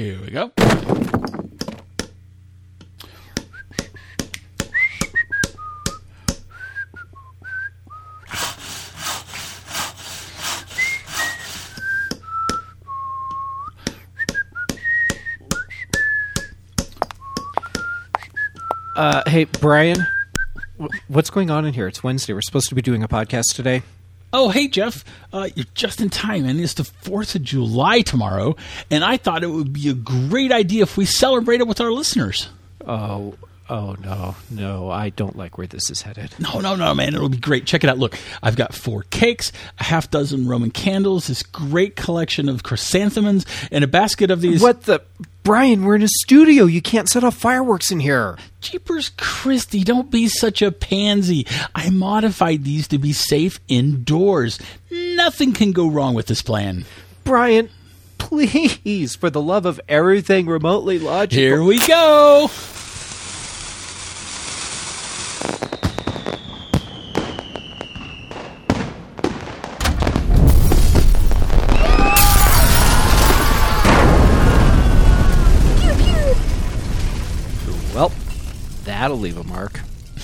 Here we go. Hey, Brian, what's going on in here? It's Wednesday. We're supposed to be doing a podcast today. Oh, hey, Jeff. You're just in time, man. It's the 4th of July tomorrow, and I thought it would be a great idea if we celebrated with our listeners. Oh, no. I don't like where this is headed. No, man. It'll be great. Check it out. Look, I've got 4 cakes, a half dozen Roman candles, this great collection of chrysanthemums, and a basket of these... What the... Brian, we're in a studio. You can't set off fireworks in here. Jeepers Christie, don't be such a pansy. I modified these to be safe indoors. Nothing can go wrong with this plan. Brian, please, for the love of everything remotely logical. Here we go. Well, that'll leave a mark.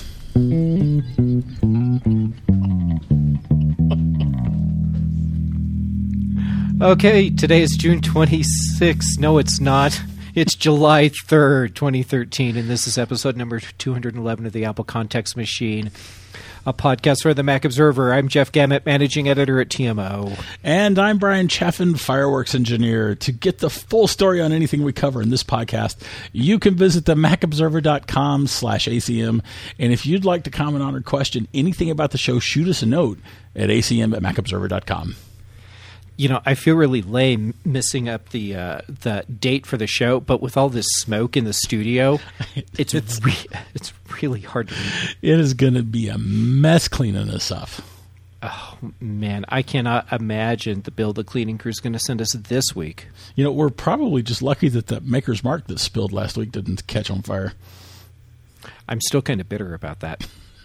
Okay, today is June 26th. No, it's not. It's July 3rd, 2013, and this is episode number 211 of the Apple Context Machine, a podcast for the Mac Observer. I'm Jeff Gamet, managing editor at TMO. And I'm Brian Chaffin, fireworks engineer. To get the full story on anything we cover in this podcast, you can visit the macobserver.com/ACM. And if you'd like to comment on or question anything about the show, shoot us a note at acm@macobserver.com. You know, I feel really lame missing up the date for the show, but with all this smoke in the studio, it's really hard to read. It is going to be a mess cleaning this up. Oh, man, I cannot imagine the bill the cleaning crew is going to send us this week. You know, we're probably just lucky that the Maker's Mark that spilled last week didn't catch on fire. I'm still kind of bitter about that.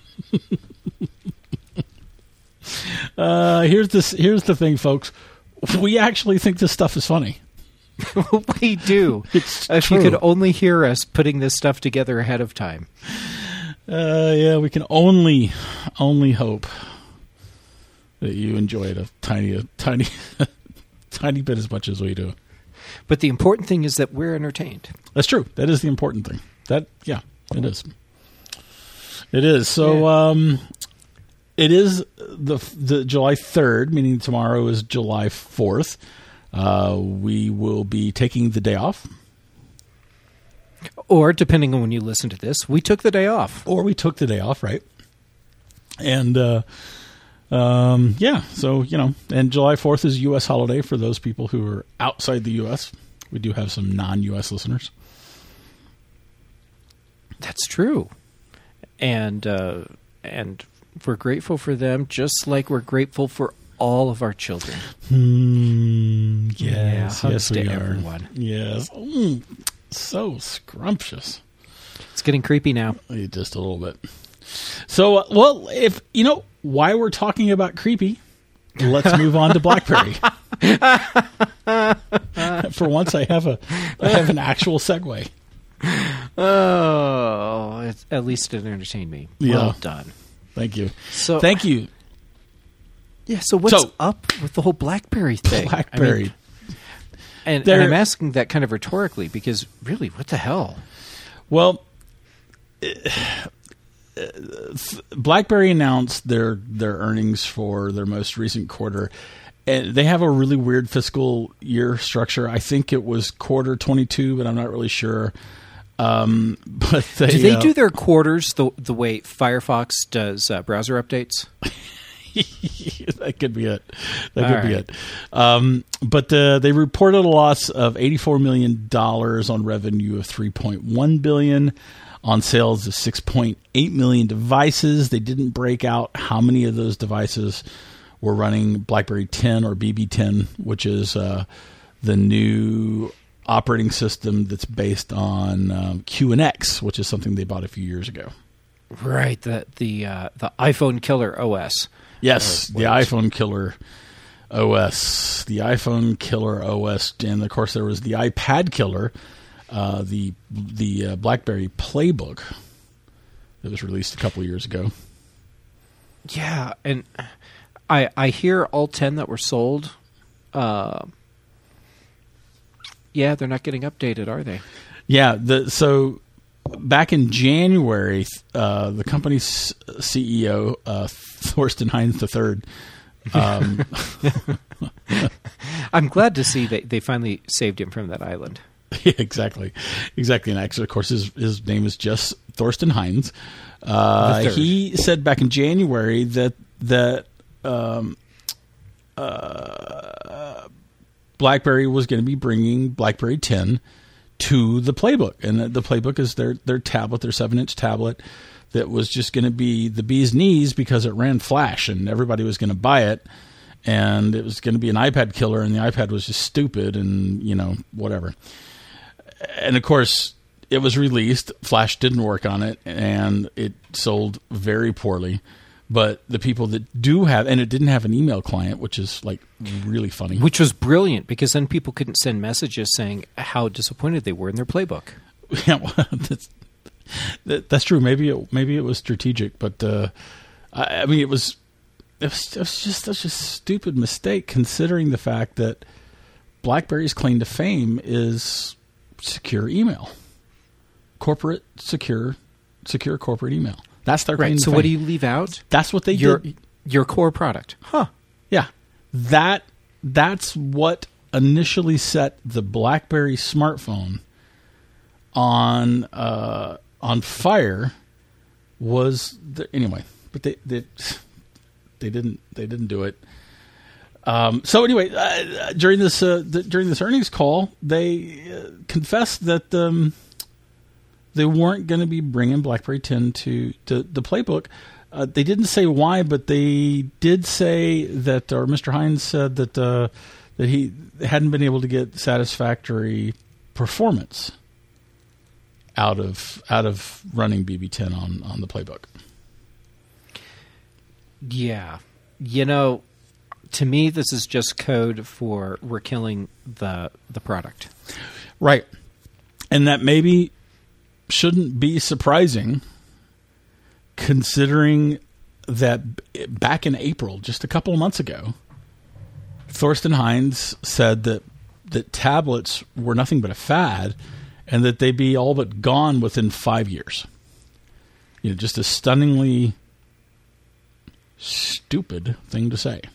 Here's the thing, folks. We actually think this stuff is funny. We do. It's if true. you could only hear us putting this stuff together ahead of time. Yeah, we can only hope that you enjoy it a tiny bit as much as we do. But the important thing is that we're entertained. That's true. That is the important thing. It is. It is. So, Yeah. It is the July 3rd, meaning tomorrow is July 4th. We will be taking the day off. Or, depending on when you listen to this, we took the day off. Or we took the day off, right? And, so, and July 4th is a U.S. holiday for those people who are outside the U.S. We do have some non-U.S. listeners. That's true. And we're grateful for them, just like we're grateful for all of our children. Yes, hugs we to are. everyone. Yes. So scrumptious. It's getting creepy now. Just a little bit. So, well, if you know why we're talking about creepy, let's move on to BlackBerry. For once, I have an actual segue. Oh, at least it entertained me. Yeah. Well done. Thank you. So, thank you. Yeah. So what's up with the whole BlackBerry thing? BlackBerry. And I'm asking that kind of rhetorically because really, what the hell? Well, BlackBerry announced their earnings for their most recent quarter, and they have a really weird fiscal year structure. I think it was quarter 22, but I'm not really sure. But do they do their quarters the way Firefox does browser updates? That could be it. But they reported a loss of $84 million on revenue of $3.1 billion, on sales of 6.8 million devices. They didn't break out how many of those devices were running BlackBerry 10 or BB10, which is the new operating system that's based on QNX, which is something they bought a few years ago. Right, the iPhone killer OS. Yes, the iPhone killer OS, the iPhone killer OS, and of course there was the iPad killer, the BlackBerry Playbook that was released a couple of years ago. Yeah, and I hear all 10 that were sold. Yeah, they're not getting updated, are they? Yeah, so back in January, the company's CEO, Thorsten Heinz III. I'm glad to see that they finally saved him from that island. Yeah, exactly. And actually, of course, his name is just Thorsten Heinz. He said back in January that BlackBerry was going to be bringing BlackBerry 10 to the Playbook, and the Playbook is their tablet, their 7-inch tablet that was just going to be the bee's knees because it ran Flash, and everybody was going to buy it, and it was going to be an iPad killer, and the iPad was just stupid, and whatever. And of course, it was released. Flash didn't work on it, and it sold very poorly. But the people that do have, and it didn't have an email client, which is like really funny. Which was brilliant, because then people couldn't send messages saying how disappointed they were in their Playbook. Yeah, well, that's true. Maybe it was strategic, but I mean, it was just such a stupid mistake, considering the fact that BlackBerry's claim to fame is secure email, corporate secure corporate email. That's their claim to fame. So what do you leave out? That's what they did. Your core product. Huh. Yeah. That's what initially set the BlackBerry smartphone on fire. Anyway, but they didn't do it. So anyway, during this earnings call, they confessed that they weren't going to be bringing BlackBerry 10 to the Playbook. They didn't say why, but they did say that, or Mr. Hines said that he hadn't been able to get satisfactory performance out of running BB10 on the Playbook. Yeah, to me, this is just code for we're killing the product, right? And that maybe shouldn't be surprising, considering that back in April, just a couple of months ago, Thorsten Heinz said that tablets were nothing but a fad, and that they'd be all but gone within 5 years. Just a stunningly stupid thing to say.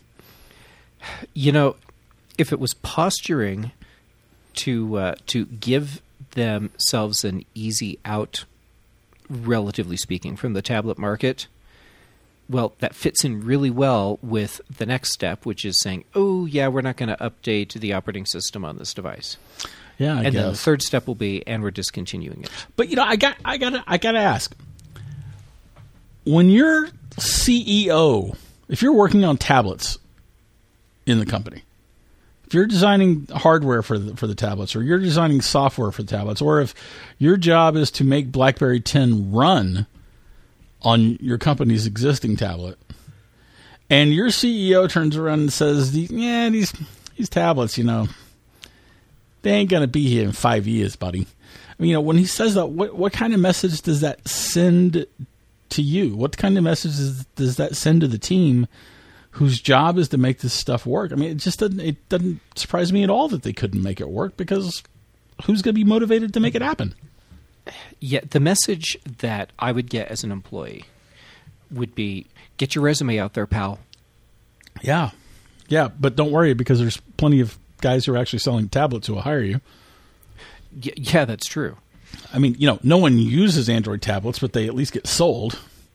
If it was posturing to give themselves an easy out, relatively speaking, from the tablet market, well, that fits in really well with the next step, which is saying, oh, yeah, we're not going to update the operating system on this device. Yeah, I guess. Then the third step will be, and we're discontinuing it. But I gotta ask, when you're CEO, if you're working on tablets in the company, if you're designing hardware for the tablets, or you're designing software for the tablets, or if your job is to make BlackBerry 10 run on your company's existing tablet, and your CEO turns around and says, these tablets, they ain't going to be here in 5 years, buddy. I mean, when he says that, what kind of message does that send to you? What kind of message does that send to the team whose job is to make this stuff work? I mean, it doesn't surprise me at all that they couldn't make it work, because who's going to be motivated to make it happen? Yeah, the message that I would get as an employee would be, get your resume out there, pal. Yeah, but don't worry, because there's plenty of guys who are actually selling tablets who will hire you. Yeah, that's true. I mean, no one uses Android tablets, but they at least get sold.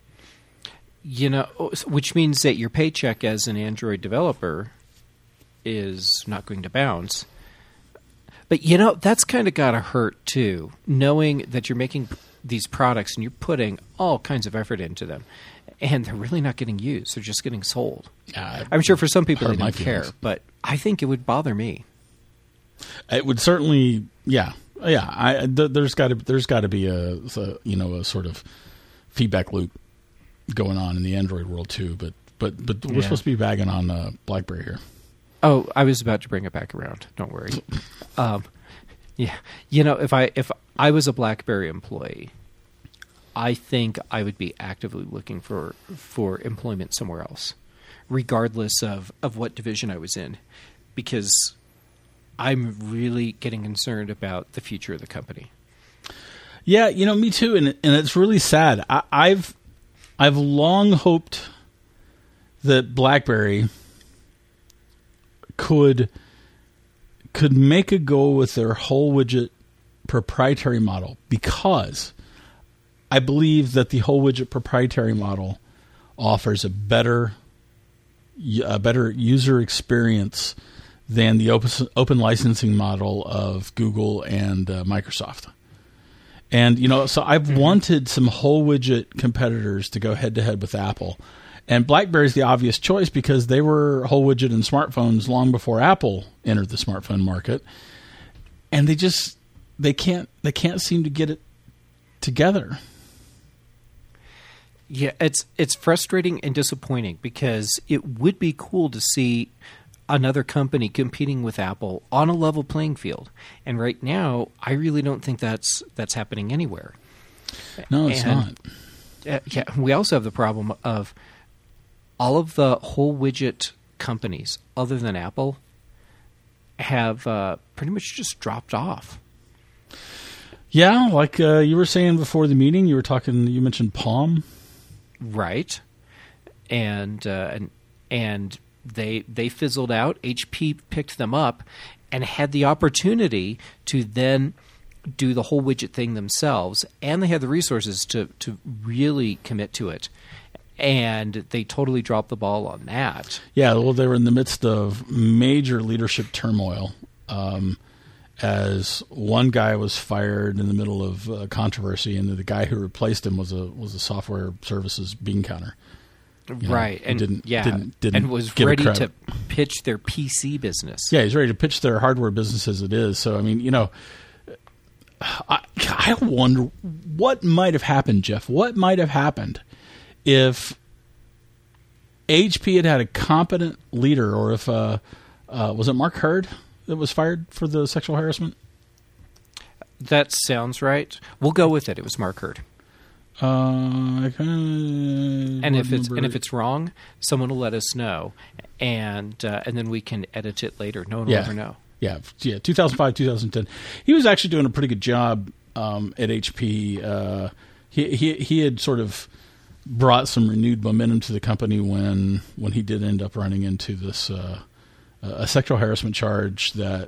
Which means that your paycheck as an Android developer is not going to bounce. But, that's kind of got to hurt, too, knowing that you're making these products and you're putting all kinds of effort into them, and they're really not getting used. They're just getting sold. I'm sure for some people they don't care, but I think it would bother me. It would certainly, yeah. There's got to be a sort of feedback loop going on in the Android world too. But we're supposed to be bagging on BlackBerry here. Oh, I was about to bring it back around. Don't worry. Yeah, if I was a BlackBerry employee, I think I would be actively looking for employment somewhere else, regardless of what division I was in, because I'm really getting concerned about the future of the company. Yeah, me too, and it's really sad. I've long hoped that BlackBerry could make a go with their whole widget proprietary model, because I believe that the whole widget proprietary model offers a better user experience than the open licensing model of Google and Microsoft. And, so I've wanted some whole widget competitors to go head to head with Apple. And BlackBerry is the obvious choice because they were whole widget in smartphones long before Apple entered the smartphone market. And they can't seem to get it together. Yeah, it's frustrating and disappointing, because it would be cool to see another company competing with Apple on a level playing field. And right now, I really don't think that's happening anywhere. No, it's not. Yeah, we also have the problem of all of the whole widget companies, other than Apple, have pretty much just dropped off. Yeah, like you were saying before the meeting, you mentioned Palm. Right. And they fizzled out. HP picked them up and had the opportunity to then do the whole widget thing themselves, and they had the resources to really commit to it. And they totally dropped the ball on that. Yeah, well, they were in the midst of major leadership turmoil, as one guy was fired in the middle of controversy, and the guy who replaced him was a software services bean counter. Right, and didn't and was ready to pitch their PC business. Yeah, he's ready to pitch their hardware business as it is. So, I mean, I wonder what might have happened, Jeff. What might have happened if HP had a competent leader, or if was it Mark Hurd that was fired for the sexual harassment? That sounds right. We'll go with it. It was Mark Hurd. And if it's wrong, someone will let us know, and then we can edit it later. No one will ever know. Yeah. 2005, 2010. He was actually doing a pretty good job at HP. He had sort of brought some renewed momentum to the company when he did end up running into this a sexual harassment charge that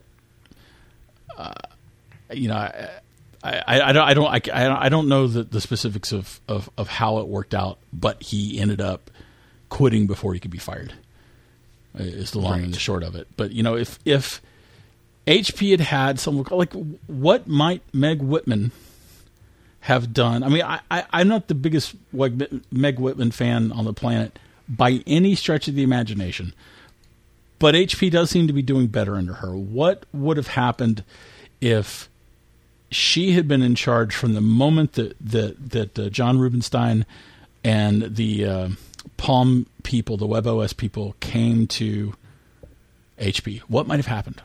I don't know the specifics of how it worked out, but he ended up quitting before he could be fired. Is the long and the short of it. But if HP had someone like, what might Meg Whitman have done? I mean, I'm not the biggest Meg Whitman fan on the planet by any stretch of the imagination, but HP does seem to be doing better under her. What would have happened if she had been in charge from the moment that John Rubinstein and the Palm people, the WebOS people, came to HP? What might have happened?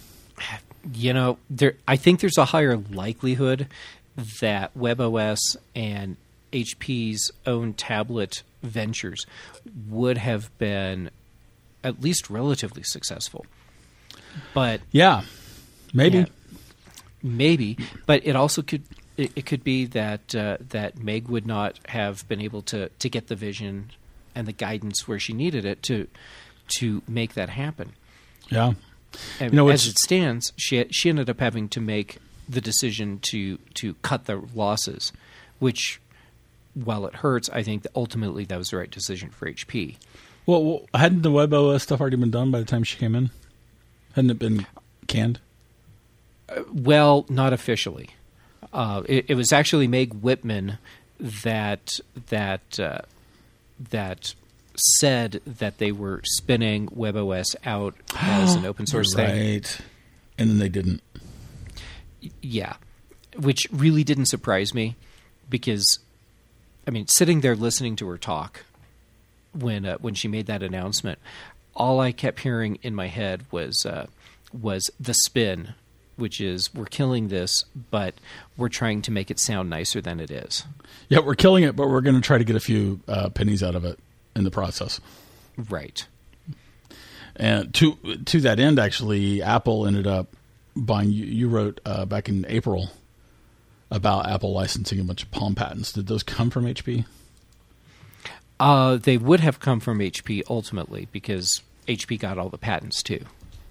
I think there's a higher likelihood that WebOS and HP's own tablet ventures would have been at least relatively successful. But yeah, maybe. Yeah, maybe, but it also could be that Meg would not have been able to get the vision and the guidance where she needed it to make that happen. Yeah, and as it stands, she ended up having to make the decision to cut the losses, which, while it hurts, I think that ultimately that was the right decision for HP. Well, hadn't the WebOS stuff already been done by the time she came in? Hadn't it been canned? Well, not officially. It was actually Meg Whitman that said that they were spinning WebOS out as an open source thing. Right. And then they didn't. Yeah, which really didn't surprise me, because, I mean, sitting there listening to her talk when she made that announcement, all I kept hearing in my head was the spin, which is we're killing this, but we're trying to make it sound nicer than it is. Yeah, we're killing it, but we're going to try to get a few pennies out of it in the process. Right. And to that end, actually, Apple ended up buying. You wrote back in April about Apple licensing a bunch of Palm patents. Did those come from HP? They would have come from HP ultimately because HP got all the patents too.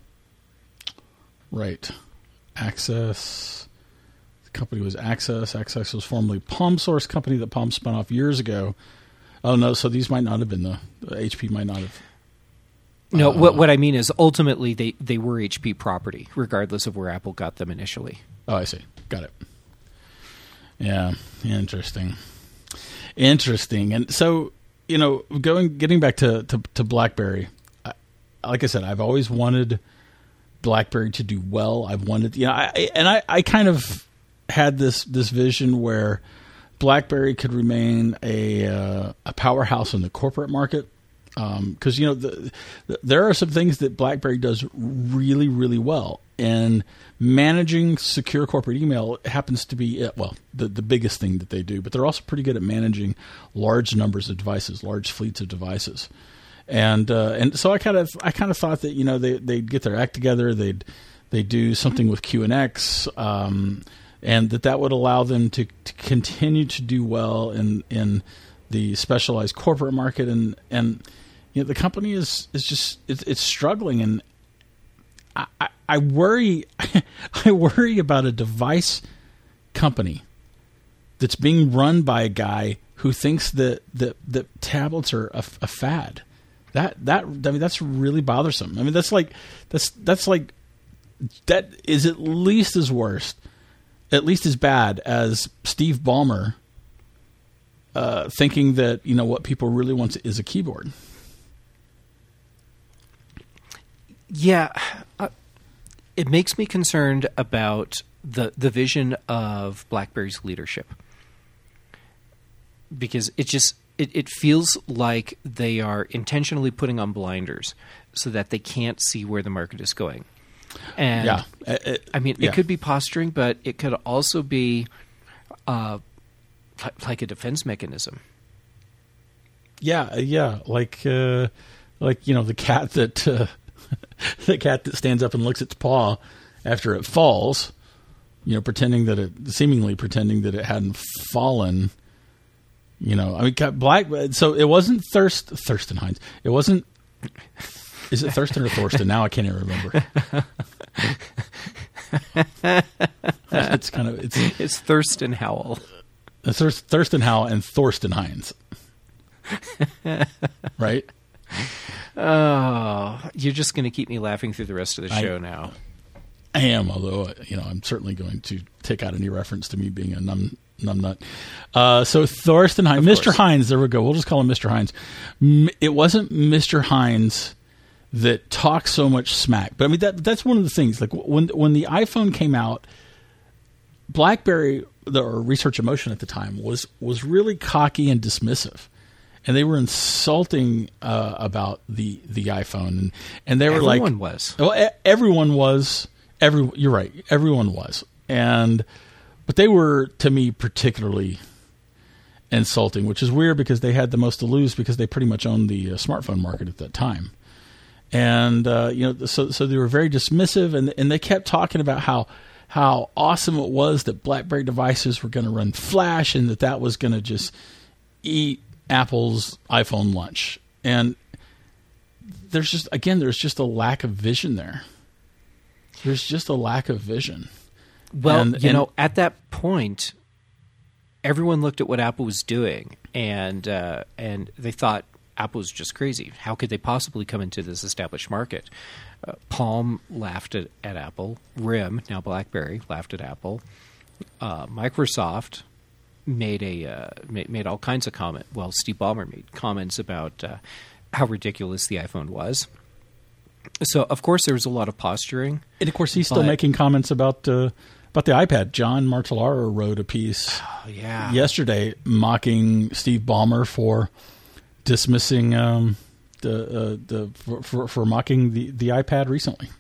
Right. Access. The company was Access. Access was formerly Palm Source company that Palm spun off years ago. Oh, no. So these might not have been the HP might not have. No, what I mean is ultimately they were HP property, regardless of where Apple got them initially. Oh, I see. Got it. Yeah. Interesting. And so, getting back to BlackBerry, like I said, I've always wanted BlackBerry to do well. I've wanted, I kind of had this vision where BlackBerry could remain a powerhouse in the corporate market. Because there are some things that BlackBerry does really, really well, and managing secure corporate email happens to be the biggest thing that they do. But they're also pretty good at managing large numbers of devices, large fleets of devices, and so I kind of thought that they'd get their act together, they'd do something with QNX, and that would allow them to continue to do well in the specialized corporate market, and the company is just it's struggling, and I worry I worry about a device company that's being run by a guy who thinks that tablets are a fad. That's really bothersome. I mean, that's like that is at least as bad as Steve Ballmer thinking that what people really want is a keyboard. Yeah, it makes me concerned about the vision of BlackBerry's leadership, because it feels like they are intentionally putting on blinders so that they can't see where the market is going. And it could be posturing, but it could also be like a defense mechanism. Yeah, like the cat that the cat that stands up and licks its paw after it falls, seemingly pretending that it hadn't fallen. So it wasn't Thurston Hines. It wasn't. Is it Thurston or Thorsten? Now I can't even remember. It's Thurston Howell. It's Thurston Howell and Thorsten Hines. Right? Oh, you're just going to keep me laughing through the rest of the show now. I am, although I'm certainly going to take out any reference to me being a numb nut. So Thorsten Hines, Mr. Hines, there we go. We'll just call him Mr. Hines. It wasn't Mr. Hines that talks so much smack, but I mean that's one of the things. Like when the iPhone came out, BlackBerry or Research Emotion at the time was really cocky and dismissive. And they were insulting about the iPhone, and they were everyone was. Well, everyone was. You're right. Everyone was, but they were, to me, particularly insulting, which is weird because they had the most to lose because they pretty much owned the smartphone market at that time, and so they were very dismissive, and they kept talking about how awesome it was that BlackBerry devices were going to run Flash, and that was going to just eat Apple's iPhone lunch. And there's just a lack of vision there. There's just a lack of vision. Well, at that point, everyone looked at what Apple was doing, and they thought Apple was just crazy. How could they possibly come into this established market? Palm laughed at Apple. RIM, now BlackBerry, laughed at Apple. Microsoft made all kinds of comment. Well, Steve Ballmer made comments about how ridiculous the iPhone was. So, of course, there was a lot of posturing. And, of course, he's still making comments about the iPad. John Martellaro wrote a piece yesterday mocking Steve Ballmer for dismissing for mocking the iPad recently.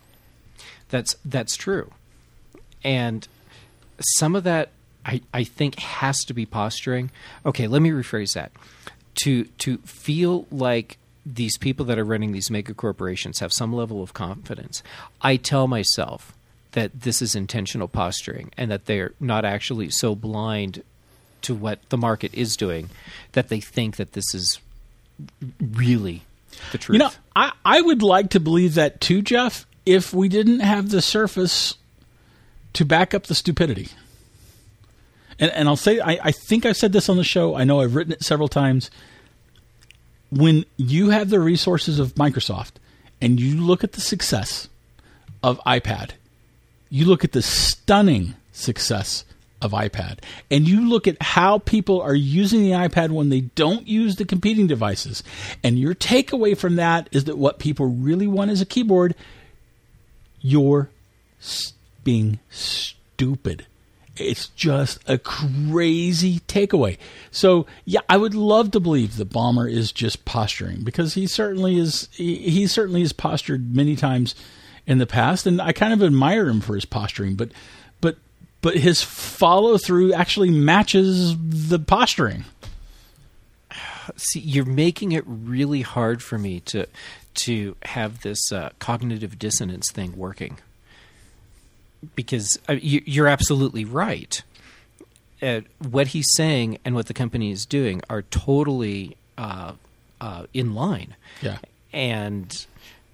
That's true, and some of that I think has to be posturing. Okay, let me rephrase that. To feel like these people that are running these mega corporations have some level of confidence, I tell myself that this is intentional posturing and that they're not actually so blind to what the market is doing that they think that this is really the truth. You know, I would like to believe that too, Jeff, if we didn't have the Surface to back up the stupidity. And I'll say, I think I've said this on the show. I know I've written it several times. When you have the resources of Microsoft and you look at the success of iPad, you look at the stunning success of iPad, and you look at how people are using the iPad when they don't use the competing devices, and your takeaway from that is that what people really want is a keyboard, you're being stupid. It's just a crazy takeaway. So, yeah, I would love to believe that Ballmer is just posturing, because he certainly is. He certainly has postured many times in the past, and I kind of admire him for his posturing. But his follow through actually matches the posturing. See, you're making it really hard for me to have this cognitive dissonance thing working. Because you're absolutely right. What he's saying and what the company is doing are totally in line. Yeah. And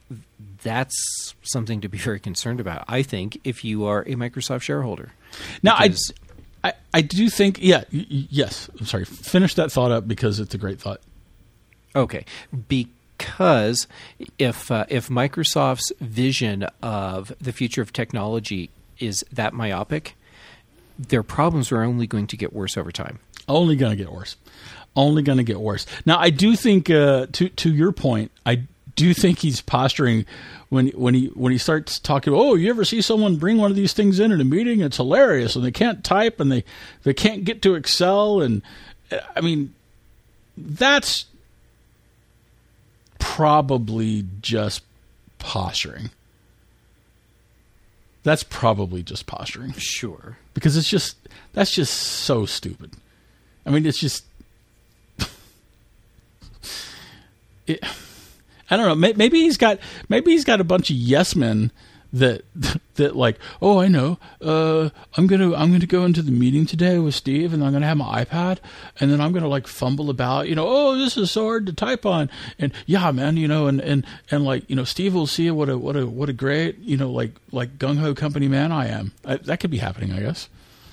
that's something to be very concerned about, I think, if you are a Microsoft shareholder. Now, I do think, yes. I'm sorry. Finish that thought up, because it's a great thought. Okay. Because if Microsoft's vision of the future of technology is that myopic, their problems are only going to get worse over time. Only going to get worse. Only going to get worse. Now, I do think, to your point, I do think he's posturing when he starts talking. Oh, you ever see someone bring one of these things in a meeting? It's hilarious, and they can't type, and they can't get to Excel, and I mean, that's probably just posturing. That's probably just posturing. Sure. Because that's just so stupid. I mean, it's just I don't know. Maybe he's got a bunch of yes men that like, oh, I know. I'm gonna go into the meeting today with Steve, and I'm gonna have my iPad, and then I'm gonna like fumble about, oh, this is so hard to type on, and yeah, man, and like, Steve will see what a great, like gung ho company man I am. That could be happening, I guess.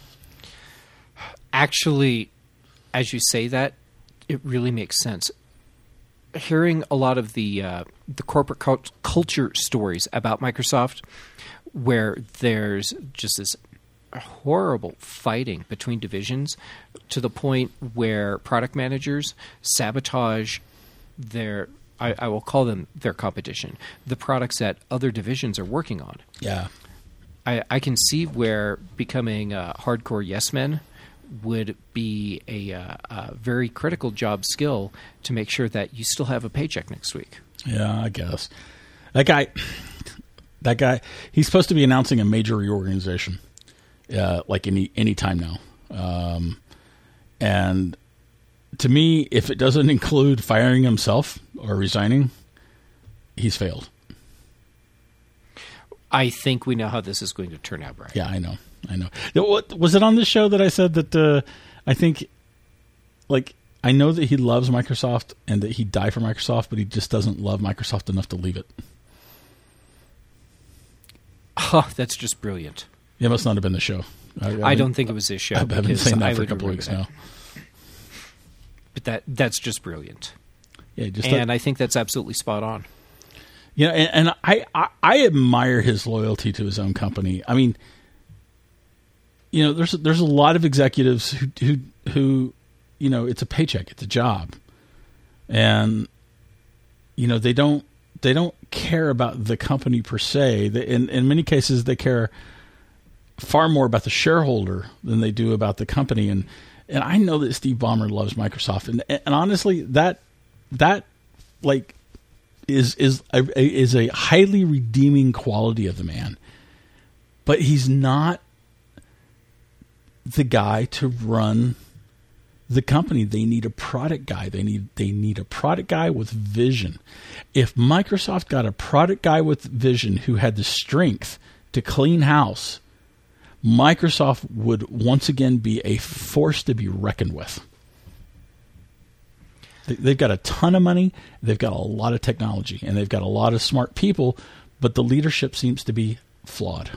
Actually, as you say that, it really makes sense. Hearing a lot of the corporate culture stories about Microsoft, where there's just this horrible fighting between divisions to the point where product managers sabotage their, I will call them their competition, the products that other divisions are working on. Yeah. I can see where becoming a hardcore yes men would be a very critical job skill to make sure that you still have a paycheck next week. Yeah, I guess. That guy, he's supposed to be announcing a major reorganization, like any time now. And to me, if it doesn't include firing himself or resigning, he's failed. I think we know how this is going to turn out, Brian. Yeah, I know. Was it on this show that I said that I think, like, I know that he loves Microsoft and that he'd die for Microsoft, but he just doesn't love Microsoft enough to leave it? Oh, that's just brilliant. It must not have been the show. I don't think it was this show. I've been saying that for a couple of weeks now. But that's just brilliant. Yeah, I think that's absolutely spot on. Yeah, and I admire his loyalty to his own company. I mean, there's a lot of executives who it's a paycheck, it's a job, and they don't care about the company per se. In many cases, they care far more about the shareholder than they do about the company. And I know that Steve Ballmer loves Microsoft, and honestly, that like is a highly redeeming quality of the man, but he's not the guy to run the company. They need a product guy. They need a product guy with vision. If Microsoft got a product guy with vision who had the strength to clean house, Microsoft would once again be a force to be reckoned with. They've got a ton of money, they've got a lot of technology, and they've got a lot of smart people, but the leadership seems to be flawed.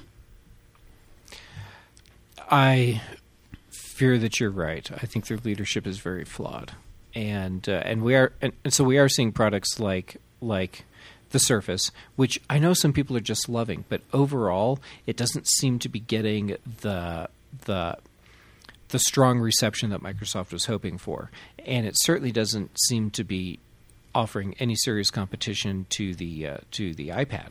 I fear that you're right. I think their leadership is very flawed, and so we are seeing products like the Surface, which I know some people are just loving, but overall, it doesn't seem to be getting the strong reception that Microsoft was hoping for, and it certainly doesn't seem to be offering any serious competition to the iPad.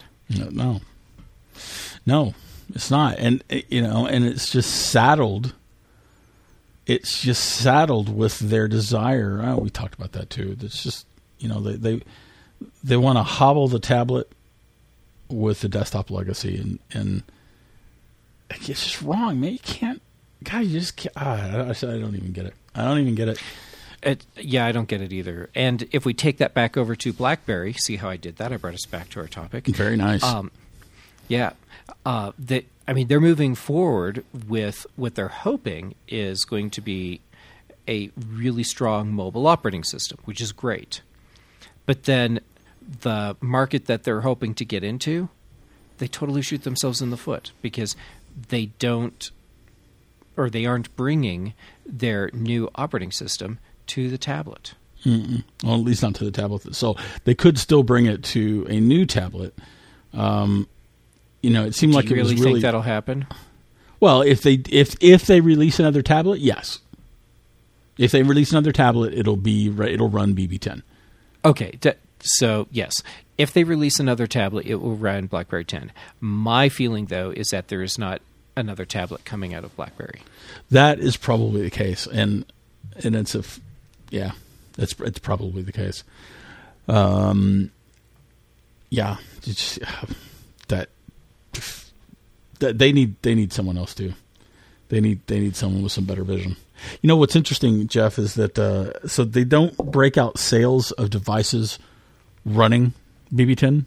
No, it's not, and and it's just saddled. It's just saddled with their desire. Oh, we talked about that too. It's just they want to hobble the tablet with the desktop legacy, and it's just wrong, man. You can't. God, you just can't. I don't even get it. I don't even get it. Yeah, I don't get it either. And if we take that back over to BlackBerry, see how I did that? I brought us back to our topic. Very nice. Yeah. They're moving forward with what they're hoping is going to be a really strong mobile operating system, which is great. But then the market that they're hoping to get into, they totally shoot themselves in the foot because they aren't bringing their new operating system to the tablet. Mm-mm. Well, at least not to the tablet. So they could still bring it to a new tablet. It seemed like it was really. Do you really think that'll happen? Well, if they release another tablet, yes. If they release another tablet, it'll run BB10. Okay, so yes, if they release another tablet, it will run BlackBerry 10. My feeling, though, is that there is not another tablet coming out of BlackBerry. That is probably the case, and it's it's probably the case. That they need someone else too. They need someone with some better vision. You know what's interesting, Jeff, is that so they don't break out sales of devices running BB10.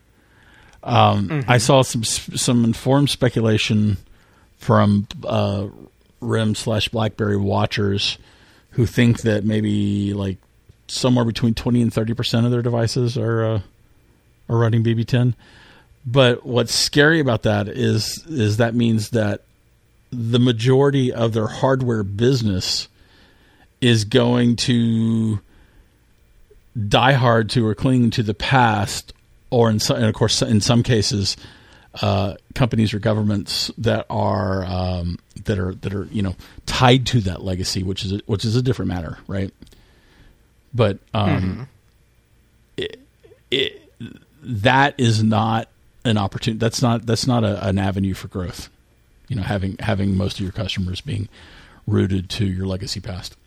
I saw some informed speculation from RIM/BlackBerry watchers who think that maybe like somewhere between 20 and 30% of their devices are running BB10. But what's scary about that is that means that the majority of their hardware business is going to die hard to or cling to the past, or and of course in some cases, companies or governments that are tied to that legacy, which is a different matter, right? But that is not an opportunity. That's not an avenue for growth. Having most of your customers being rooted to your legacy past.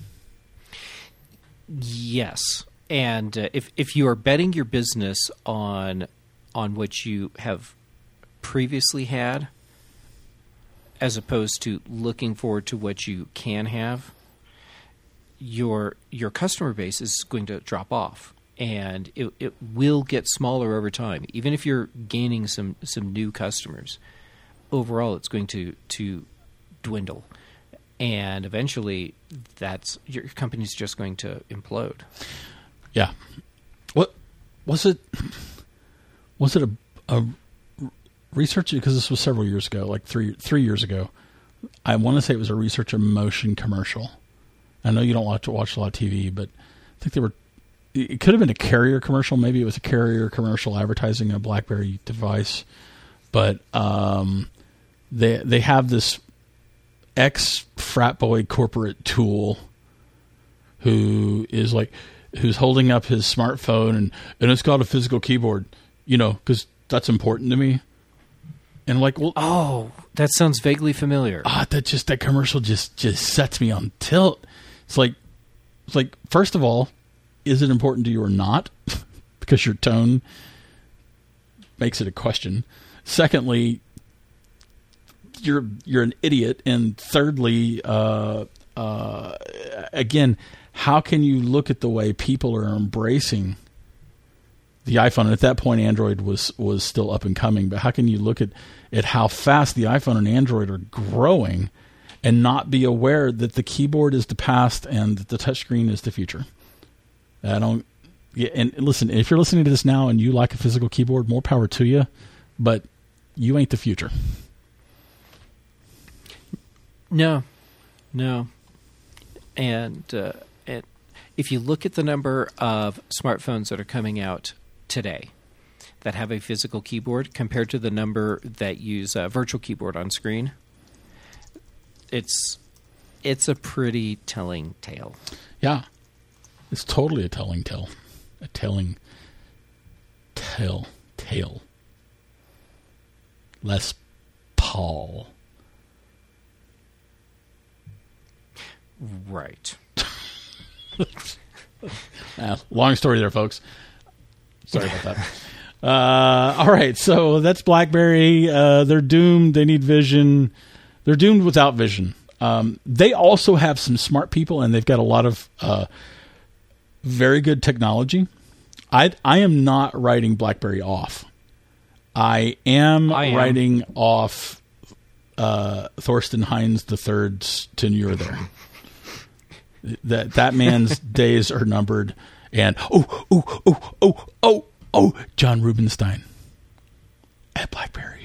Yes, and if you are betting your business on what you have previously had, as opposed to looking forward to what you can have, your customer base is going to drop off. And it will get smaller over time. Even if you're gaining some new customers, overall it's going to dwindle. And eventually your company's just going to implode. Yeah. What was it? Was it a research? Because this was several years ago, like three years ago. I want to say it was a Researcher Motion commercial. I know you don't watch a lot of TV, but I think they were. It could have been a Carrier commercial. Maybe it was a Carrier commercial advertising a BlackBerry device. But they have this ex-frat boy corporate tool who's holding up his smartphone and it's got a physical keyboard, because that's important to me. And I'm like, well, oh, that sounds vaguely familiar. That commercial just sets me on tilt. It's like first of all, is it important to you or not? because your tone makes it a question. Secondly, you're an idiot. And thirdly, again, how can you look at the way people are embracing the iPhone? And at that point, Android was still up and coming. But how can you look at how fast the iPhone and Android are growing and not be aware that the keyboard is the past and that the touchscreen is the future? And listen, if you're listening to this now and you like a physical keyboard, more power to you, but you ain't the future. No. And if you look at the number of smartphones that are coming out today that have a physical keyboard compared to the number that use a virtual keyboard on screen, it's a pretty telling tale. Yeah, it's totally a telling tale. A telling tale. Les Paul. Right. Long story there, folks. Sorry about that. All right, so that's BlackBerry. They're doomed. They need vision. They're doomed without vision. They also have some smart people, and they've got a lot of very good technology. I am not writing BlackBerry off. I am writing off Thorsten Heinz III's tenure there. That man's days are numbered. And John Rubinstein at BlackBerry.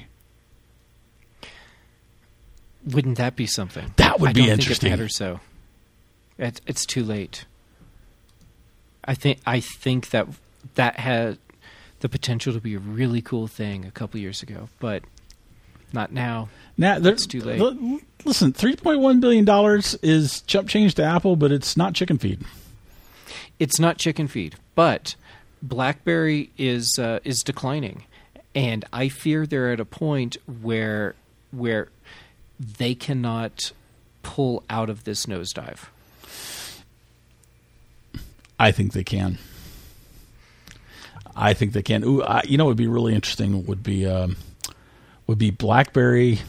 Wouldn't that be something? That would be interesting. I don't think it matters, though. It's too late. I think that had the potential to be a really cool thing a couple years ago, but not now. Now it's too late. Listen, $3.1 billion is chump change to Apple, but it's not chicken feed. It's not chicken feed, but BlackBerry is declining, and I fear they're at a point where they cannot pull out of this nosedive. I think they can. Ooh, what would be really interesting would be BlackBerry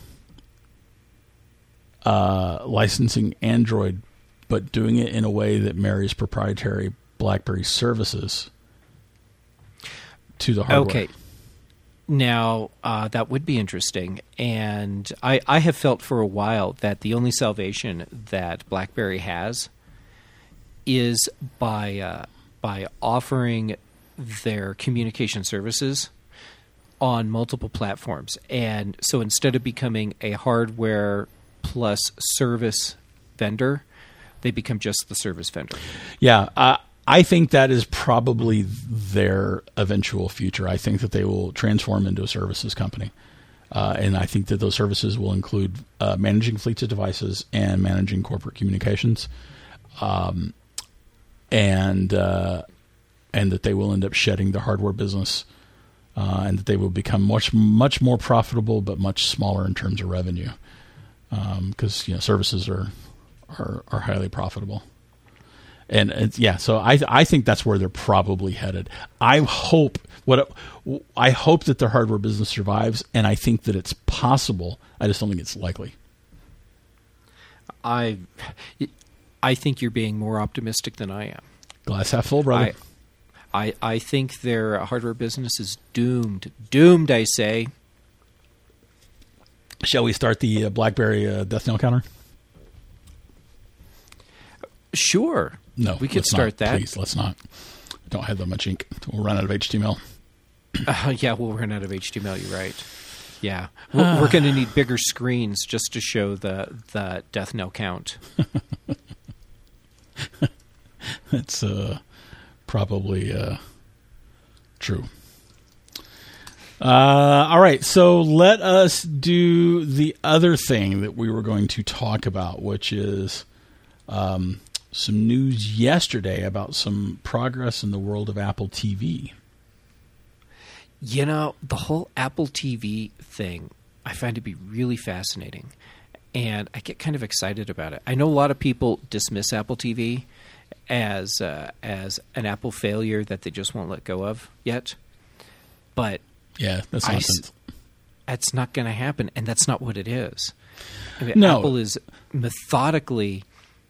licensing Android, but doing it in a way that marries proprietary BlackBerry services to the hardware. Okay. Now, that would be interesting. And I have felt for a while that the only salvation that BlackBerry has is by offering their communication services on multiple platforms. And so instead of becoming a hardware plus service vendor, they become just the service vendor. Yeah, I think that is probably their eventual future. I think that they will transform into a services company. And I think that those services will include managing fleets of devices and managing corporate communications. And that they will end up shedding the hardware business, and that they will become much more profitable, but much smaller in terms of revenue, because services are highly profitable. And so I think that's where they're probably headed. I hope that their hardware business survives, and I think that it's possible. I just don't think it's likely. I think you're being more optimistic than I am. Glass half full, brother. I think their hardware business is doomed. Doomed, I say. Shall we start the BlackBerry death knell counter? Sure. No, we could start that. Please, let's not. I don't have that much ink. We'll run out of HTML. Yeah, we'll run out of HTML. You're right. Yeah, we're going to need bigger screens just to show the death knell count. That's probably true. All right, so let us do the other thing that we were going to talk about, which is some news yesterday about some progress in the world of Apple TV. The whole Apple TV thing, I find to be really fascinating, and I get kind of excited about it. I know a lot of people dismiss Apple TV as an Apple failure that they just won't let go of yet. But yeah, that's nonsense. That's not going to happen, and that's not what it is. I mean, No. Apple is methodically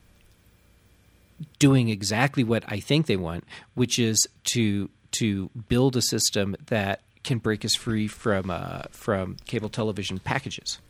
doing exactly what I think they want, which is to build a system that can break us free from cable television packages.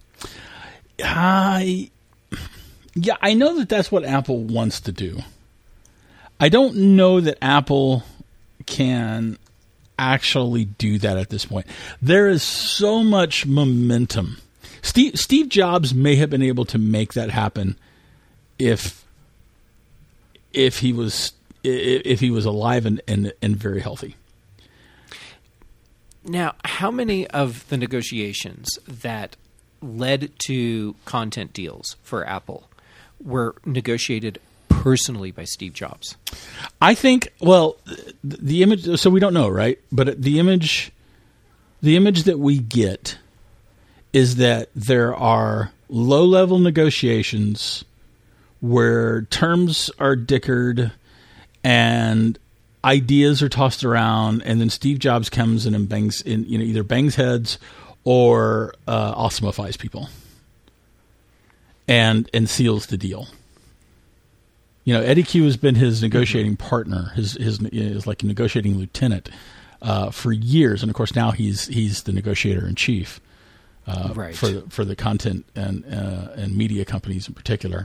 I know that that's what Apple wants to do. I don't know that Apple can actually do that at this point. There is so much momentum. Steve Jobs may have been able to make that happen if he was alive and very healthy. Now, how many of the negotiations that led to content deals for Apple were negotiated personally by Steve Jobs? I think, well, the image, so we don't know, right? But the image that we get is that there are low-level negotiations where terms are dickered and ideas are tossed around, and then Steve Jobs comes in and either bangs heads or ossifies people and seals the deal. Eddie Q has been his negotiating partner, his like a negotiating lieutenant for years, and of course now he's the negotiator in chief right. for the content and media companies in particular.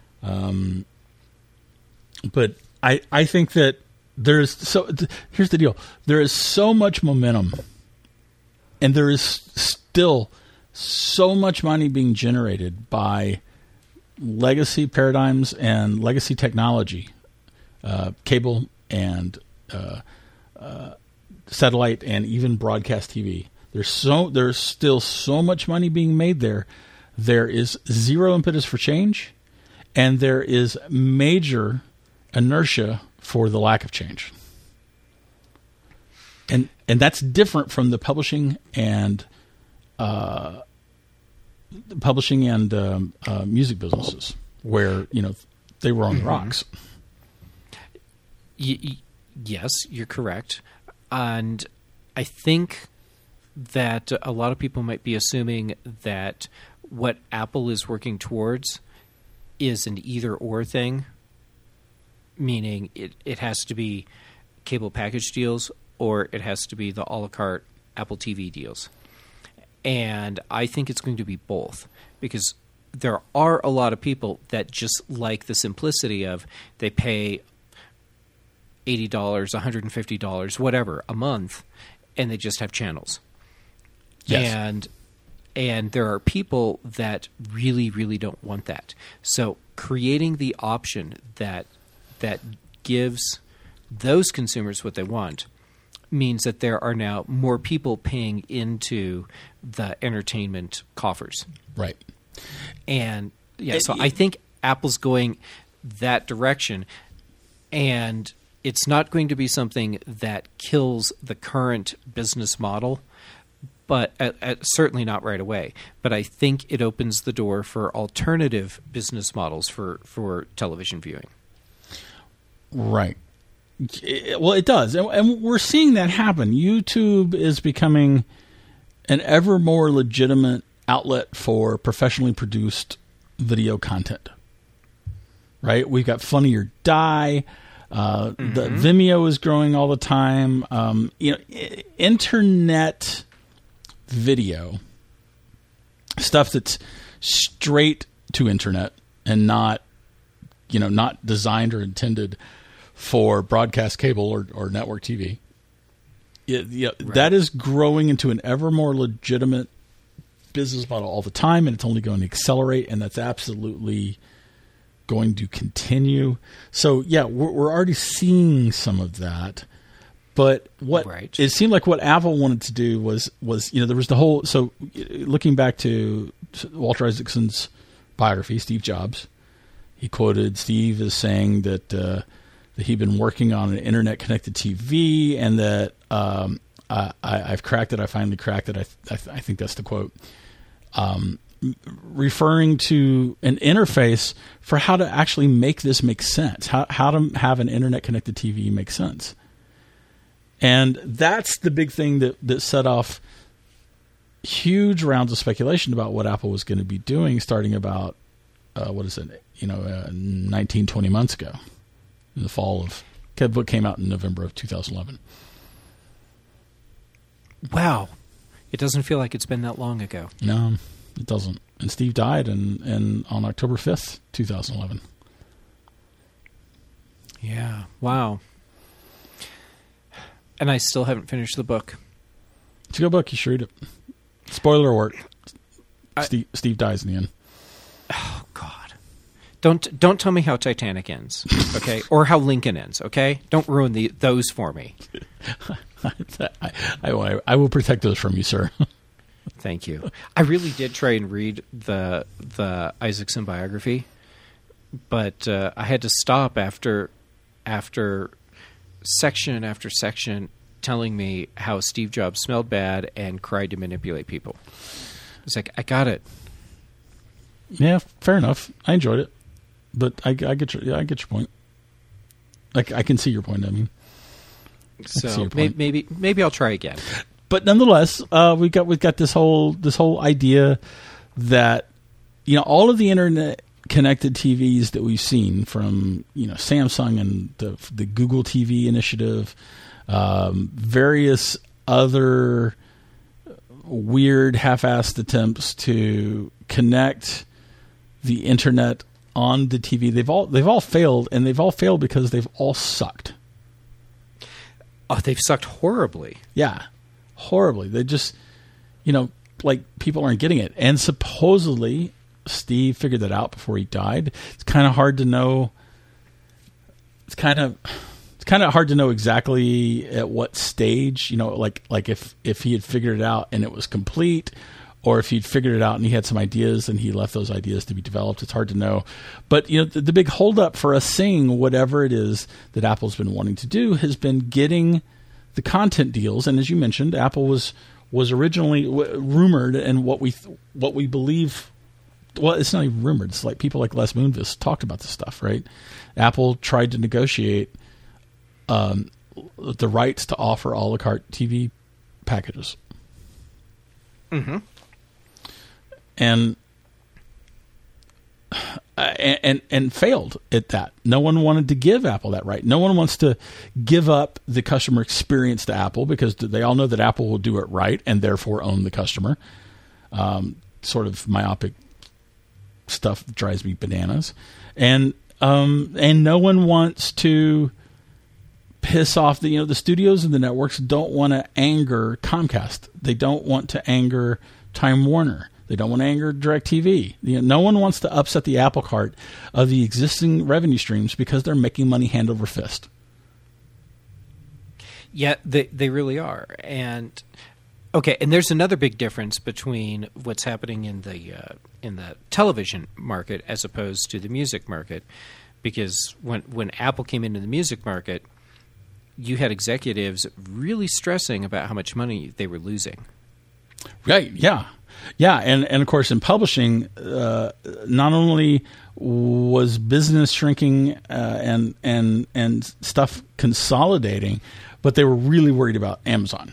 But I think that here's the deal: there is so much momentum, and there is still so much money being generated by legacy paradigms and legacy technology, cable and satellite and even broadcast TV. There's still so much money being made there. There is zero impetus for change, and there is major inertia for the lack of change. And that's different from the publishing and music businesses, where they were on the rocks. Yes, you're correct, and I think that a lot of people might be assuming that what Apple is working towards is an either-or thing, meaning it has to be cable package deals or it has to be the a la carte Apple TV deals. And I think it's going to be both, because there are a lot of people that just like the simplicity of they pay $80, $150, whatever, a month, and they just have channels. Yes. And there are people that really, really don't want that. So creating the option that gives those consumers what they want means that there are now more people paying into the entertainment coffers. Right. And so I think Apple's going that direction, and it's not going to be something that kills the current business model, but certainly not right away. But I think it opens the door for alternative business models for television viewing. Right. Well, it does. And we're seeing that happen. YouTube is becoming an ever more legitimate outlet for professionally produced video content. Right? We've got Funny or Die. The Vimeo is growing all the time. Internet video, stuff that's straight to internet and not designed or intended for broadcast cable or network TV. Right. That is growing into an ever more legitimate business model all the time, and it's only going to accelerate, and that's absolutely going to continue. So, we're already seeing some of that. But it seemed like what Apple wanted to do was there was the whole. So, looking back to Walter Isaacson's biography, Steve Jobs, he quoted Steve as saying that he'd been working on an internet-connected TV, and that I've cracked it. I finally cracked it. I think that's the quote. referring to an interface for how to actually make this make sense, how to have an internet-connected TV make sense. And that's the big thing that set off huge rounds of speculation about what Apple was going to be doing starting about, 19, 20 months ago, in the fall of, the book came out in November of 2011. Wow. It doesn't feel like it's been that long ago. No, it doesn't. And Steve died on October 5th, 2011. Yeah. Wow. And I still haven't finished the book. It's a good book. You should read it. Spoiler alert. Steve dies in the end. Oh, God. Don't tell me how Titanic ends, okay? Or how Lincoln ends, okay? Don't ruin those for me. I will protect those from you, sir. Thank you. I really did try and read the Isaacson biography, but I had to stop after section after section telling me how Steve Jobs smelled bad and cried to manipulate people. It's like, I got it. Yeah, fair enough. I enjoyed it, but I get your point. I can see your point. I mean, so maybe I'll try again. But nonetheless, we've got this whole idea that all of the internet connected TVs that we've seen from Samsung and the Google TV initiative, various other weird half-assed attempts to connect the internet on the TV, they've all failed, and they've all failed because they've all sucked. Oh, they've sucked horribly. Yeah, horribly. They just, like people aren't getting it. And supposedly Steve figured that out before he died. It's kind of hard to know. It's kind of hard to know exactly at what stage, like if he had figured it out and it was complete, or if he'd figured it out and he had some ideas and he left those ideas to be developed. It's hard to know. But the big holdup for us seeing whatever it is that Apple's been wanting to do has been getting the content deals. And as you mentioned, Apple was originally rumored, and what we believe. Well, it's not even rumored. It's like people like Les Moonves talked about this stuff, right? Apple tried to negotiate the rights to offer a la carte TV packages. Mm-hmm. And failed at that. No one wanted to give Apple that right. No one wants to give up the customer experience to Apple because they all know that Apple will do it right and therefore own the customer. Sort of myopic stuff drives me bananas. And no one wants to piss off the studios and the networks don't want to anger Comcast. They don't want to anger Time Warner. They don't want to anger DirecTV. No one wants to upset the apple cart of the existing revenue streams because they're making money hand over fist. Yeah, they really are. And okay, and there's another big difference between what's happening in the television market as opposed to the music market, because when Apple came into the music market, you had executives really stressing about how much money they were losing. Right, yeah. Yeah, and of course in publishing, not only was business shrinking and stuff consolidating, but they were really worried about Amazon.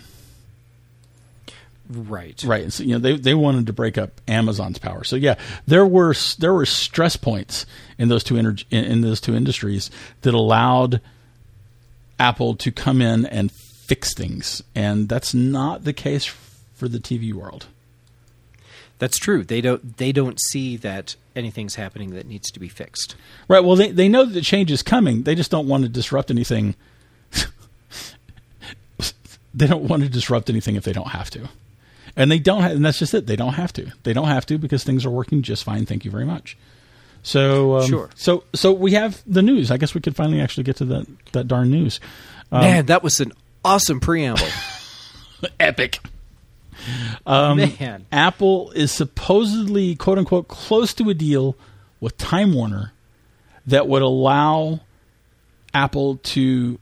Right. Right. So, they wanted to break up Amazon's power. So yeah, there were stress points in those two industries that allowed Apple to come in and fix things, and that's not the case for the TV world. That's true. They don't see that anything's happening that needs to be fixed. Right. Well, they know that the change is coming. They just don't want to disrupt anything. They don't want to disrupt anything if they don't have to. And they don't have, and that's just it. They don't have to. They don't have to because things are working just fine. Thank you very much. So sure. So we have the news. I guess we could finally actually get to that darn news. Man, that was an awesome preamble. Epic. Man, Apple is supposedly, quote unquote, close to a deal with Time Warner that would allow Apple to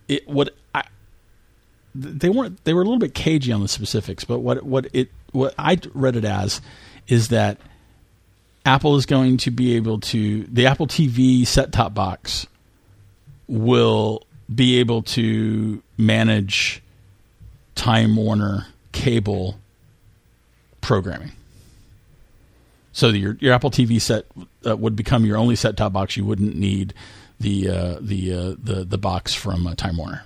they were a little bit cagey on the specifics, but what I read it as is that Apple is going to be able to, the Apple TV set-top box will be able to manage Time Warner cable programming. So your Apple TV set would become your only set-top box. You wouldn't need the box from Time Warner.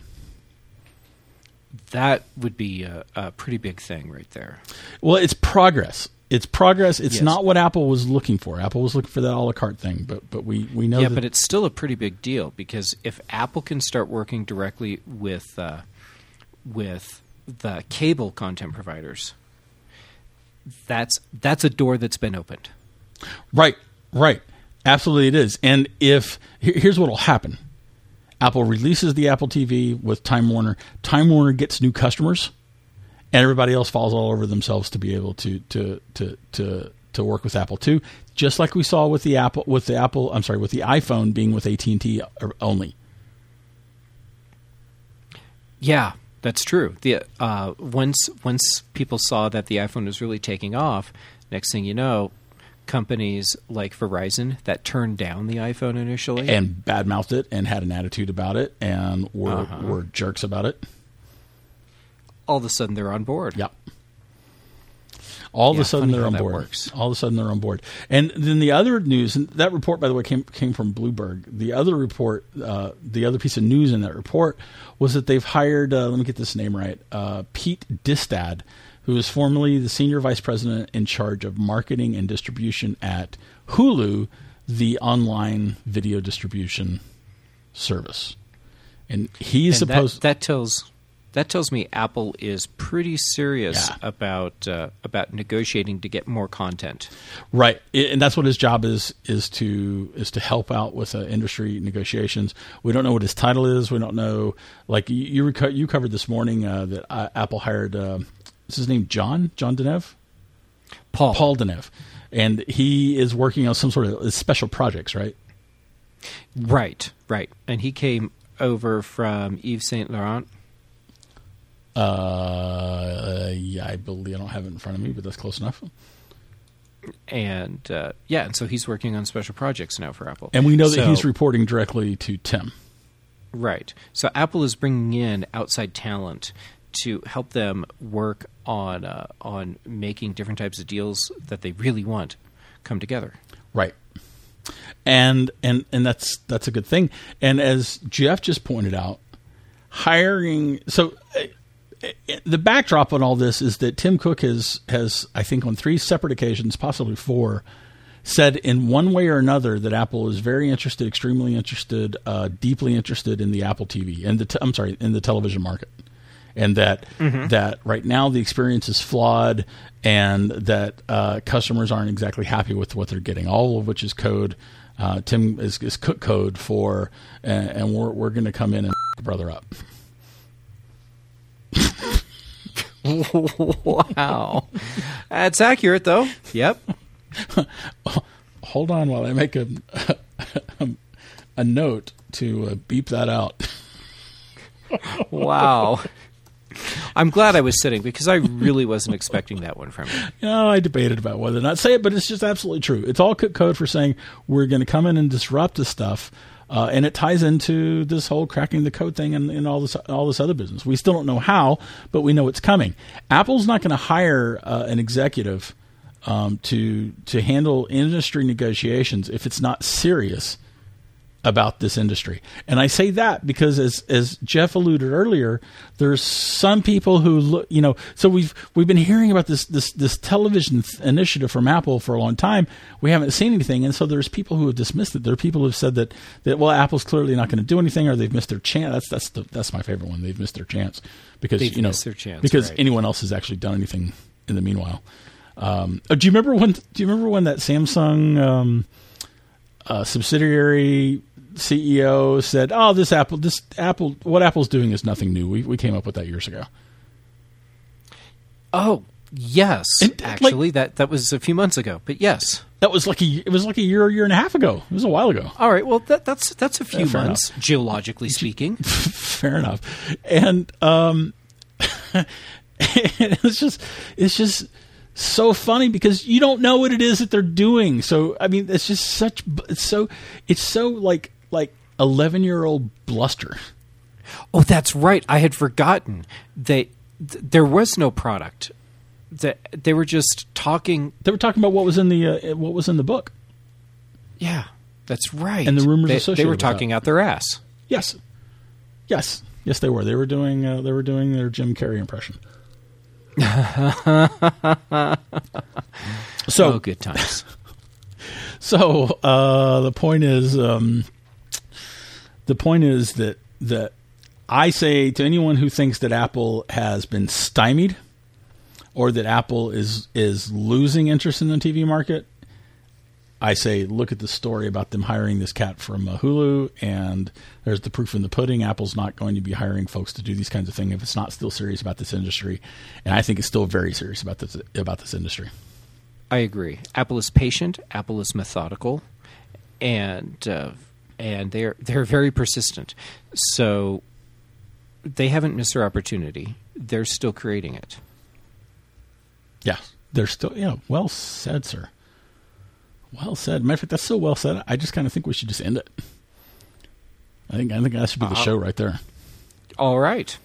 That would be a pretty big thing right there. Well, it's progress. It's progress. It's Yes. not what Apple was looking for. Apple was looking for that a la carte thing, but we know Yeah, that. but it's still a pretty big deal, because if Apple can start working directly with the cable content providers, that's a door that's been opened. Right. Absolutely it is. And here's what will happen. Apple releases the Apple TV with Time Warner. Time Warner gets new customers, and everybody else falls all over themselves to be able to work with Apple too, just like we saw with the iPhone being with AT&T only. Yeah, that's true. The once people saw that the iPhone was really taking off, next thing you know, companies like Verizon that turned down the iPhone initially and badmouthed it and had an attitude about it and were jerks about it. all of a sudden they're on board. Yep. All of Yeah, a sudden funny they're how on that board. works. All of a sudden they're on board. And then the other news, and that report, by the way, came from Bloomberg. The other report, the other piece of news in that report was that they've hired, let me get this name right, Pete Distad, who is formerly the senior vice president in charge of marketing and distribution at Hulu, the online video distribution service. And he's And supposed... that tells me Apple is pretty serious about negotiating to get more content. Right, and that's what his job is to help out with industry negotiations. We don't know what his title is. We don't know. Like you covered this morning that Apple hired. Is his name John Denev? Paul Denev, and he is working on some sort of special projects. Right. Right. And he came over from Yves Saint Laurent. Yeah, I believe I don't have it in front of me, but that's close enough. And and so he's working on special projects now for Apple. And we know that he's reporting directly to Tim. Right. So Apple is bringing in outside talent to help them work on making different types of deals that they really want come together. Right. And that's a good thing. And as Jeff just pointed out, hiring the backdrop on all this is that Tim Cook has I think on 3 separate occasions, possibly 4, said in one way or another that Apple is very interested, extremely interested, deeply interested in the Apple TV and in the television market, and that that right now the experience is flawed and that customers aren't exactly happy with what they're getting, all of which is code. Tim is cook code for, and we're going to come in and f*** brother up. Wow. That's accurate, though. Yep. Hold on while I make a note to beep that out. Wow. I'm glad I was sitting because I really wasn't expecting that one from you. I debated about whether or not to say it, but it's just absolutely true. It's all cook code for saying we're going to come in and disrupt this stuff. And it ties into this whole cracking the code thing and all this other business. We still don't know how, but we know it's coming. Apple's not going to hire an executive to handle industry negotiations if it's not serious about this industry. And I say that because, as Jeff alluded earlier, there's some people who look, so we've been hearing about this television initiative from Apple for a long time. We haven't seen anything, and so there's people who have dismissed it. There are people who have said that well, Apple's clearly not going to do anything, or they've missed their chance. That's my favorite one. They've missed their chance because missed their chance, because right. anyone else has actually done anything in the meanwhile. Do you remember when that Samsung subsidiary CEO said, "Oh, this Apple, what Apple's doing is nothing new. We came up with that years ago." Oh, yes. And, actually, that was a few months ago. But yes, that was like a year and a half ago. It was a while ago. All right. Well, that's a few fair months, geologically speaking. Fair enough. And it's just so funny because you don't know what it is that they're doing. So I mean, it's just it's so like 11-year-old bluster. Oh, that's right. I had forgotten that there was no product. That they were just talking. They were talking about what was in the book. Yeah, that's right. And the rumors associated. They were talking out their ass. Yes, they were. They were doing their Jim Carrey impression. So good times. So the point is that I say to anyone who thinks that Apple has been stymied or that Apple is losing interest in the TV market, I say look at the story about them hiring this cat from Hulu, and there's the proof in the pudding. Apple's not going to be hiring folks to do these kinds of things if it's not still serious about this industry, and I think it's still very serious about this industry. I agree. Apple is patient. Apple is methodical, and they're very persistent. So they haven't missed their opportunity. They're still creating it. Yeah, they're still. Yeah, well said, sir. Well said. Matter of fact, that's so well said. I just kind of think we should just end it. I think that should be the show right there. All right.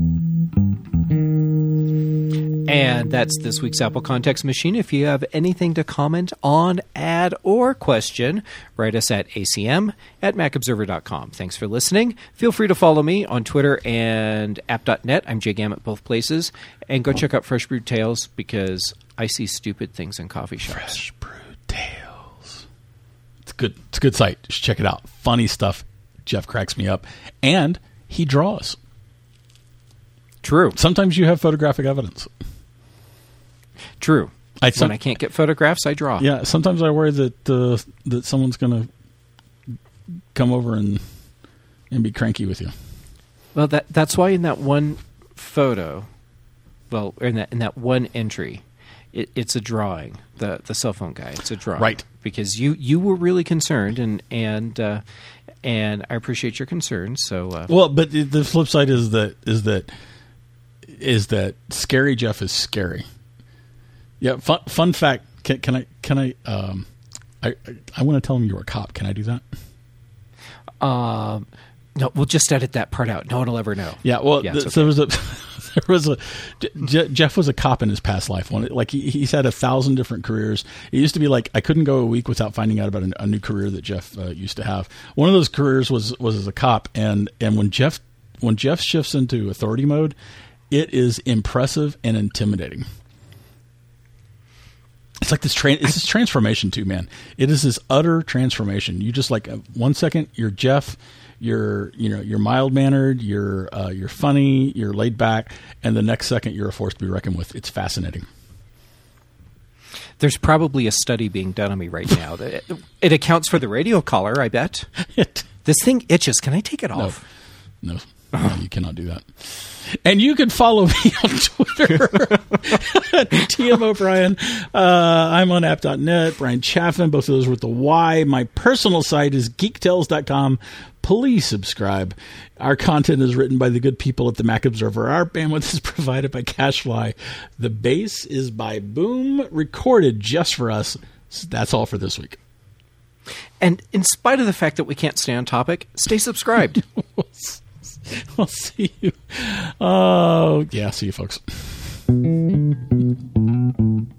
And that's this week's Apple Context Machine. If you have anything to comment on, add, or question, write us at acm@macobserver.com. Thanks for listening. Feel free to follow me on Twitter and app.net. I'm Jgam at both places. And go check out Fresh Brewed Tales because I see stupid things in coffee shops. Fresh Brewed Tales. It's good. It's a good site. Just check it out. Funny stuff. Jeff cracks me up. And he draws. True. Sometimes you have photographic evidence. True. When I can't get photographs, I draw. Yeah, sometimes I worry that someone's going to come over and be cranky with you. Well, that's why in that one photo, in that one entry, it's a drawing. The cell phone guy, it's a drawing, right? Because you were really concerned, and I appreciate your concern. So well, but the flip side is that Scary Jeff is scary. Yeah, fun fact. Can I want to tell him you're a cop. Can I do that? No, we'll just edit that part out. No one will ever know. Yeah, well, okay. So Jeff was a cop in his past life. Like he's had 1,000 different careers. It used to be like I couldn't go a week without finding out about a new career that Jeff used to have. One of those careers was as a cop, and when Jeff shifts into authority mode, it is impressive and intimidating. It's like this transformation too, man. It is this utter transformation. You just like 1 second you're Jeff, you're mild mannered, you're funny, you're laid back, and the next second you're a force to be reckoned with. It's fascinating. There's probably a study being done on me right now. It accounts for the radio collar, I bet. This thing itches. Can I take it off? No, you cannot do that. And you can follow me on Twitter at TM O'Brien. I'm on app.net. Brian Chaffin, both of those with the Y. My personal site is geektales.com. Please subscribe. Our content is written by the good people at the Mac Observer. Our bandwidth is provided by CacheFly. The bass is by Boom, recorded just for us. That's all for this week. And in spite of the fact that we can't stay on topic, stay subscribed. We'll see you. Oh, yeah, see you, folks.